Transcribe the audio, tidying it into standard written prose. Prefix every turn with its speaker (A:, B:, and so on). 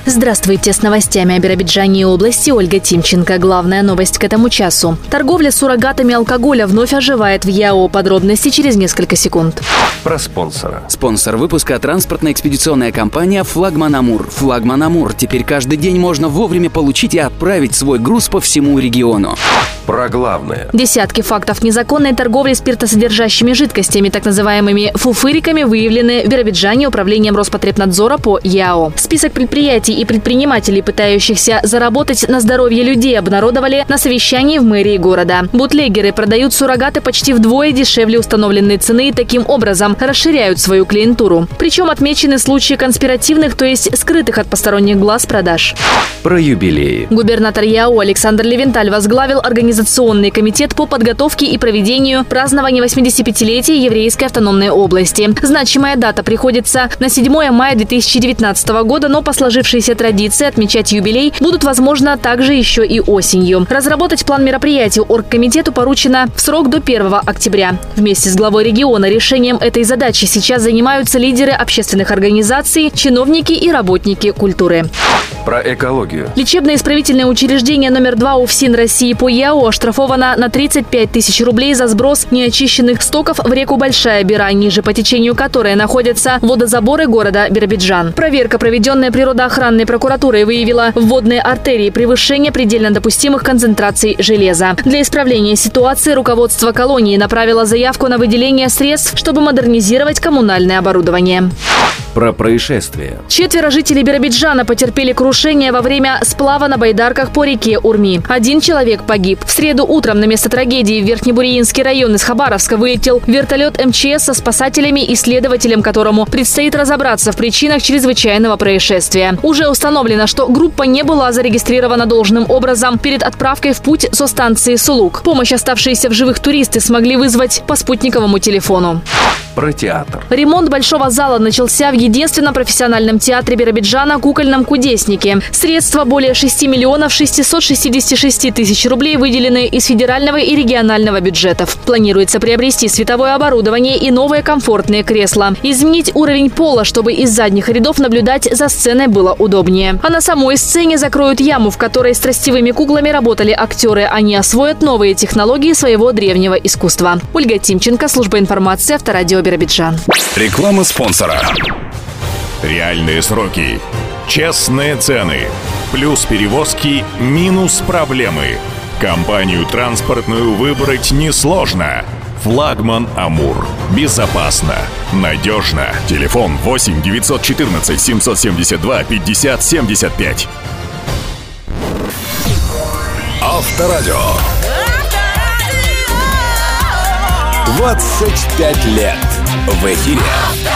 A: Здравствуйте, с новостями о Биробиджане и области Ольга Тимченко. Главная новость к этому часу. Торговля суррогатами алкоголя вновь оживает в ЯО. Подробности через несколько секунд.
B: Про спонсора.
C: Спонсор выпуска – транспортно-экспедиционная компания «Флагман Амур». «Флагман Амур». Теперь каждый день можно вовремя получить и отправить свой груз по всему региону.
B: Про главное.
A: Десятки фактов незаконной торговли спиртосодержащими жидкостями, так называемыми фуфыриками, выявлены в Биробиджане управлением Роспотребнадзора по ЯО. Список предприятий и предпринимателей, пытающихся заработать на здоровье людей, обнародовали на совещании в мэрии города. Бутлегеры продают суррогаты почти вдвое дешевле установленной цены и таким образом расширяют свою клиентуру. Причем отмечены случаи конспиративных, то есть скрытых от посторонних глаз продаж.
B: Про юбилеи.
A: Губернатор ЯО Александр Левенталь возглавил организационный комитет по подготовке и проведению празднования 85-летия Еврейской автономной области. Значимая дата приходится на 7 мая 2019 года, но по сложившейся традиции отмечать юбилей будут, возможно, также еще и осенью. Разработать план мероприятий оргкомитету поручено в срок до 1 октября. Вместе с главой региона решением этой задачи сейчас занимаются лидеры общественных организаций, чиновники и работники культуры.
B: Про экологию.
A: Лечебно-исправительное учреждение номер 2 УФСИН России по ЯО оштрафовано на 35 тысяч рублей за сброс неочищенных стоков в реку Большая Бира, ниже по течению которой находятся водозаборы города Биробиджан. Проверка, проведенная природоохранной прокуратурой, выявила в водной артерии превышение предельно допустимых концентраций железа. Для исправления ситуации руководство колонии направило заявку на выделение средств, чтобы модернизировать коммунальное оборудование.
B: Про происшествия.
A: 4 жителей Биробиджана потерпели крушение во время сплава на байдарках по реке Урми. 1 человек погиб. В среду утром на место трагедии в Верхнебуриинский район из Хабаровска вылетел вертолет МЧС со спасателями и следователем, которому предстоит разобраться в причинах чрезвычайного происшествия. Уже установлено, что группа не была зарегистрирована должным образом перед отправкой в путь со станции Сулук. Помощь оставшиеся в живых туристы смогли вызвать по спутниковому телефону.
B: Про театр.
A: Ремонт большого зала начался в единственном профессиональном театре Биробиджана «Кукольном кудеснике». Средства более 6 миллионов 666 тысяч рублей выделены из федерального и регионального бюджетов. Планируется приобрести световое оборудование и новые комфортные кресла. Изменить уровень пола, чтобы из задних рядов наблюдать за сценой было удобнее. А на самой сцене закроют яму, в которой с тростевыми куклами работали актеры. Они освоят новые технологии своего древнего искусства. Ольга Тимченко, служба информации, Авторадио Биробиджан.
D: Реклама спонсора. Реальные сроки. Честные цены. Плюс перевозки, минус проблемы. Компанию транспортную выбрать несложно. «Флагман Амур». Безопасно, надежно. Телефон 8 914 772 50 75. Авторадио. 25 лет в эфире.